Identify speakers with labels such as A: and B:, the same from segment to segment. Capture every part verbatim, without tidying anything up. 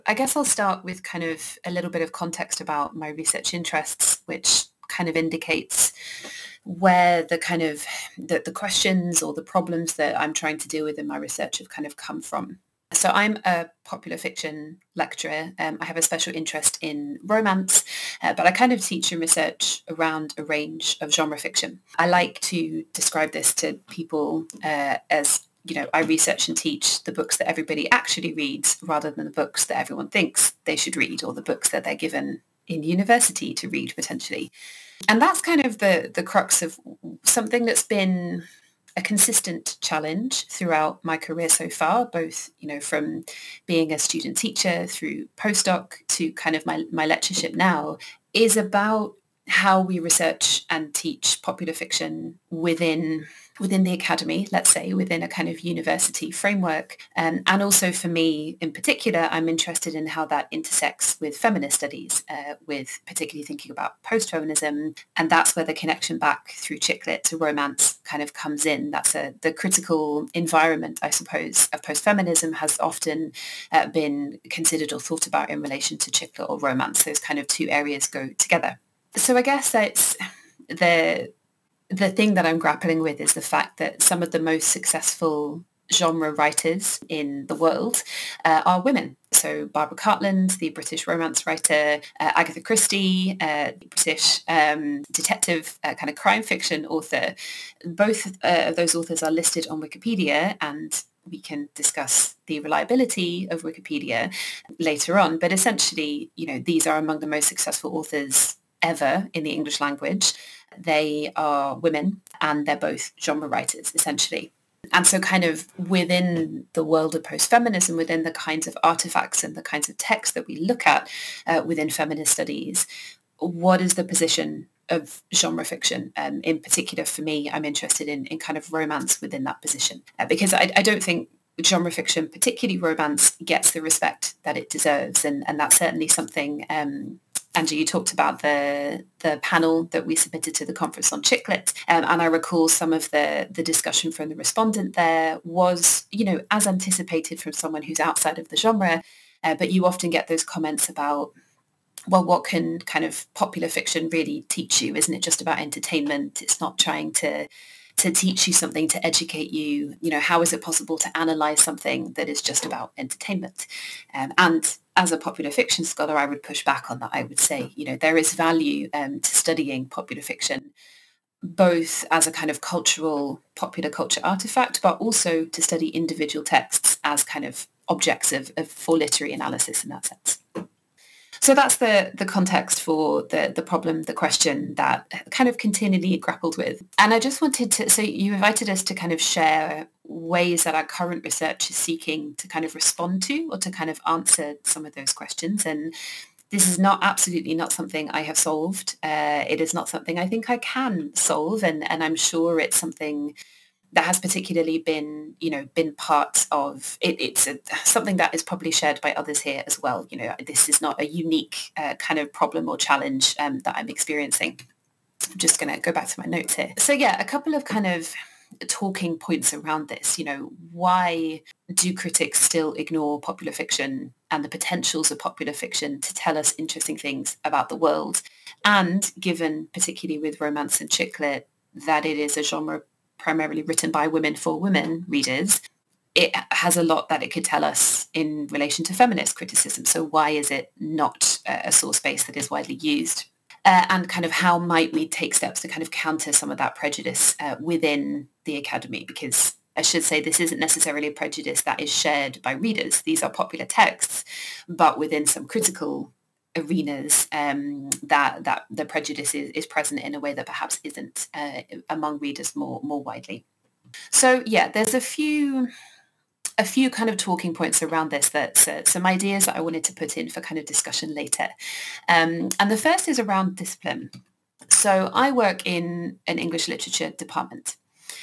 A: I guess I'll start with kind of a little bit of context about my research interests, which kind of indicates where the kind of the, the questions or the problems that I'm trying to deal with in my research have kind of come from. So I'm a popular fiction lecturer. Um, I have a special interest in romance, uh, but I kind of teach and research around a range of genre fiction. I like to describe this to people uh, as, you know, I research and teach the books that everybody actually reads rather than the books that everyone thinks they should read or the books that they're given in university to read potentially. And that's kind of the, the crux of something that's been a consistent challenge throughout my career so far, both, you know, from being a student teacher through postdoc to kind of my, my lectureship now, is about how we research and teach popular fiction within within the academy, let's say, within a kind of university framework. Um, and also for me in particular, I'm interested in how that intersects with feminist studies, uh, with particularly thinking about post-feminism. And that's where the connection back through chick lit to romance kind of comes in. That's a, the critical environment, I suppose, of post-feminism has often uh, been considered or thought about in relation to chick lit or romance. Those kind of two areas go together. So I guess that's the the thing that I'm grappling with is the fact that some of the most successful genre writers in the world uh, are women. So Barbara Cartland, the British romance writer, uh, Agatha Christie, uh, the British um, detective uh, kind of crime fiction author. Both uh, of those authors are listed on Wikipedia, and we can discuss the reliability of Wikipedia later on. But essentially, you know, these are among the most successful authors ever in the English language. They are women and they're both genre writers, essentially. And so kind of within the world of post-feminism, within the kinds of artifacts and the kinds of texts that we look at uh, within feminist studies, what is the position of genre fiction? Um, in particular, for me, I'm interested in, in kind of romance within that position, uh, because I, I don't think genre fiction, particularly romance, gets the respect that it deserves. And, and that's certainly something... Um, Andrew, you talked about the the panel that we submitted to the conference on chick lit, um, and I recall some of the the discussion from the respondent there was, you know, as anticipated from someone who's outside of the genre, uh, but you often get those comments about, well, what can kind of popular fiction really teach you? Isn't it just about entertainment? It's not trying to to teach you something, to educate you. You know, how is it possible to analyze something that is just about entertainment? Um, and as a popular fiction scholar, I would push back on that. I would say, you know, there is value um, to studying popular fiction, both as a kind of cultural, popular culture artifact, but also to study individual texts as kind of objects of, of for literary analysis in that sense. So that's the the context for the the problem, the question that kind of continually grappled with. And I just wanted to, so you invited us to kind of share ways that our current research is seeking to kind of respond to or to kind of answer some of those questions. And this is not absolutely not something I have solved. Uh, it is not something I think I can solve. And, and I'm sure it's something that has particularly been, you know, been part of it. It's a, something that is probably shared by others here as well. You know, this is not a unique uh, kind of problem or challenge um, that I'm experiencing. I'm just going to go back to my notes here. So yeah, a couple of kind of talking points around this. You know, why do critics still ignore popular fiction and the potentials of popular fiction to tell us interesting things about the world? And given, particularly with romance and chick lit, that it is a genre primarily written by women for women readers, it has a lot that it could tell us in relation to feminist criticism. So why is it not a source base that is widely used? Uh, and kind of how might we take steps to kind of counter some of that prejudice uh, within the academy? Because I should say this isn't necessarily a prejudice that is shared by readers. These are popular texts, but within some critical arenas um, that that the prejudice is, is present in a way that perhaps isn't uh, among readers more more widely. So yeah, there's a few a few kind of talking points around this, that uh, some ideas that I wanted to put in for kind of discussion later. Um, and the first is around discipline. So I work in an English literature department,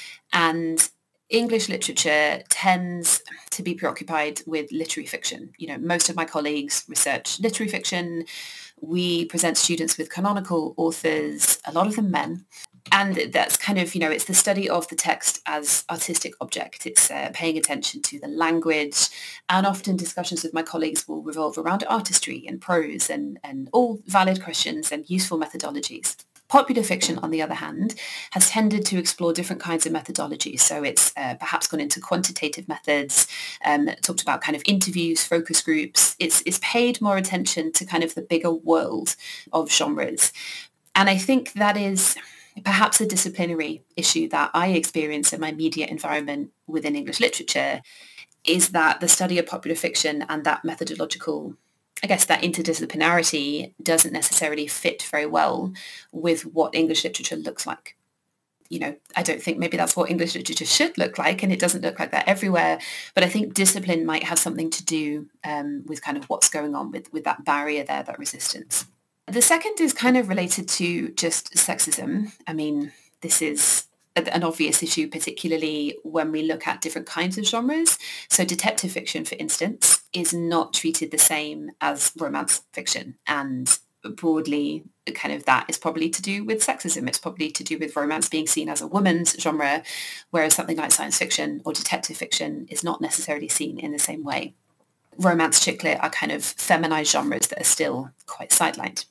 A: and English literature tends to be preoccupied with literary fiction. You know, most of my colleagues research literary fiction. We present students with canonical authors, a lot of them men. And that's kind of, you know, it's the study of the text as artistic object. It's uh, paying attention to the language, and often discussions with my colleagues will revolve around artistry and prose and, and all valid questions and useful methodologies. Popular fiction, on the other hand, has tended to explore different kinds of methodologies. So it's uh, perhaps gone into quantitative methods, um, talked about kind of interviews, focus groups. It's, it's paid more attention to kind of the bigger world of genres. And I think that is perhaps a disciplinary issue that I experience in my media environment within English literature, is that the study of popular fiction and that methodological, I guess that interdisciplinarity doesn't necessarily fit very well with what English literature looks like. You know, I don't think maybe that's what English literature should look like, and it doesn't look like that everywhere. But I think discipline might have something to do um, with kind of what's going on with, with that barrier there, that resistance. The second is kind of related to just sexism. I mean, this is an obvious issue, particularly when we look at different kinds of genres. So detective fiction, for instance, is not treated the same as romance fiction. And broadly, kind of that is probably to do with sexism. It's probably to do with romance being seen as a woman's genre, whereas something like science fiction or detective fiction is not necessarily seen in the same way. Romance chick lit are kind of feminized genres that are still quite sidelined.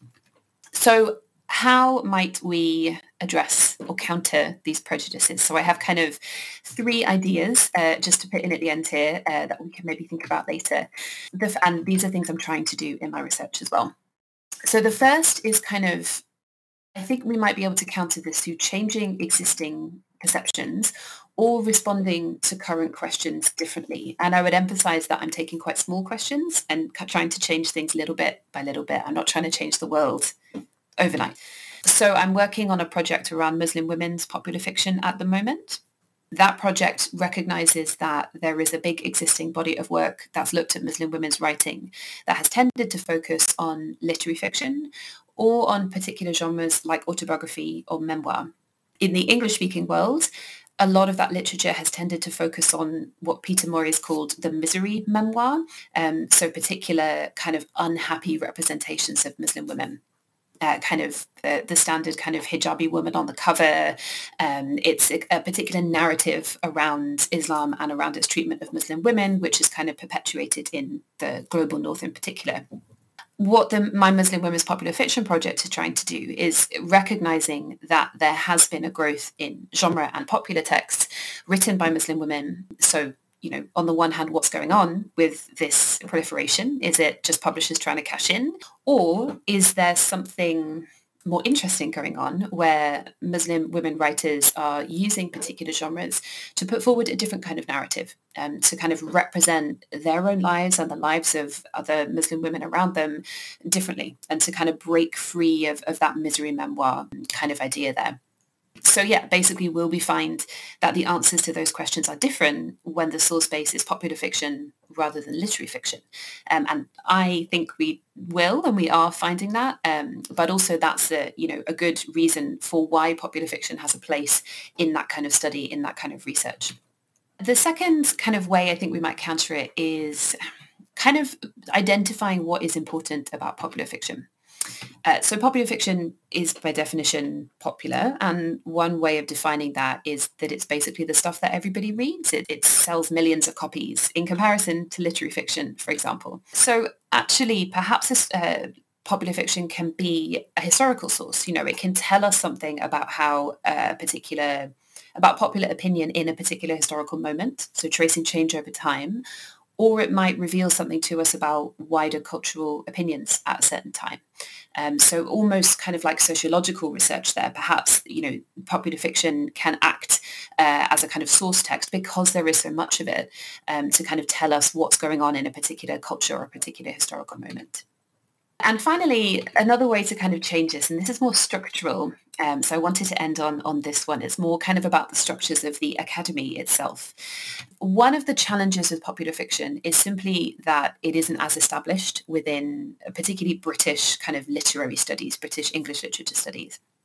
A: So how might we address or counter these prejudices? So I have kind of three ideas uh, just to put in at the end here uh, that we can maybe think about later. The, and these are things I'm trying to do in my research as well. So the first is kind of, I think we might be able to counter this through changing existing perceptions or responding to current questions differently. And I would emphasize that I'm taking quite small questions and trying to change things little bit by little bit. I'm not trying to change the world overnight. So I'm working on a project around Muslim women's popular fiction at the moment. That project recognizes that there is a big existing body of work that's looked at Muslim women's writing that has tended to focus on literary fiction or on particular genres like autobiography or memoir. In the English-speaking world, a lot of that literature has tended to focus on what Peter Morris called the misery memoir, um, so particular kind of unhappy representations of Muslim women. Uh, kind of the, the standard kind of hijabi woman on the cover. Um, it's a, a particular narrative around Islam and around its treatment of Muslim women, which is kind of perpetuated in the global north in particular. What the My Muslim Women's Popular Fiction project is trying to do is recognizing that there has been a growth in genre and popular texts written by Muslim women. So, you know, on the one hand, what's going on with this proliferation? Is it just publishers trying to cash in? Or is there something more interesting going on where Muslim women writers are using particular genres to put forward a different kind of narrative, um, to kind of represent their own lives and the lives of other Muslim women around them differently, and to kind of break free of, of that misery memoir kind of idea there. So yeah, basically will we find that the answers to those questions are different when the source base is popular fiction rather than literary fiction? Um, and I think we will, and we are finding that. Um, but also that's a, you know, a good reason for why popular fiction has a place in that kind of study, in that kind of research. The second kind of way I think we might counter it is kind of identifying what is important about popular fiction. Uh, so popular fiction is by definition popular, and one way of defining that is that it's basically the stuff that everybody reads. It, it sells millions of copies in comparison to literary fiction, for example. So actually, perhaps uh, popular fiction can be a historical source. You know, it can tell us something about how a particular, about popular opinion in a particular historical moment, so tracing change over time, or it might reveal something to us about wider cultural opinions at a certain time. Um, so almost kind of like sociological research there. Perhaps, you know, popular fiction can act uh, as a kind of source text because there is so much of it, um, to kind of tell us what's going on in a particular culture or a particular historical moment. And finally, another way to kind of change this, and this is more structural, um, so I wanted to end on, on this one. It's more kind of about the structures of the academy itself. One of the challenges with popular fiction is simply that it isn't as established within particularly British kind of literary studies, British English literature studies.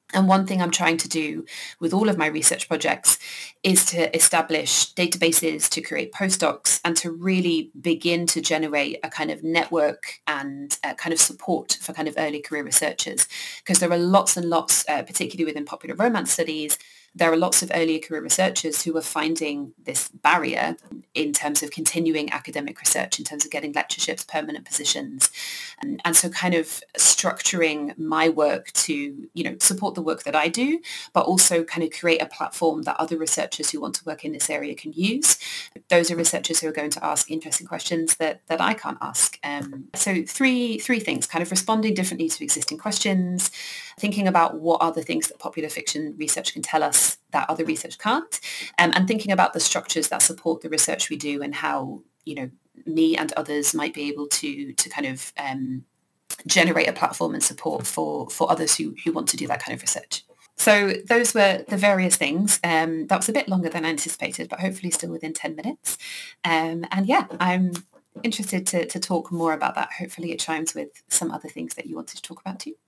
A: And one thing I'm trying to do with all of my research projects is to establish databases, to create postdocs, and to really begin to generate a kind of network and uh, kind of support for kind of early career researchers. Because there are lots and lots, uh, particularly within popular romance studies, there are lots of early career researchers who are finding this barrier in terms of continuing academic research, in terms of getting lectureships, permanent positions. And, and so kind of structuring my work to, you know, support the work that I do, but also kind of create a platform that other researchers who want to work in this area can use. Those are researchers who are going to ask interesting questions that, that I can't ask. Um, so three, three things, kind of responding differently to existing questions, thinking about what are the things that popular fiction research can tell us that other research can't, um, and thinking about the structures that support the research we do and how, you know, me and others might be able to to kind of um, generate a platform and support for for others who, who want to do that kind of research. So those were the various things. Um, that was a bit longer than I anticipated, but hopefully still within ten minutes. Um, and yeah, I'm interested to, to talk more about that. Hopefully it chimes with some other things that you wanted to talk about too.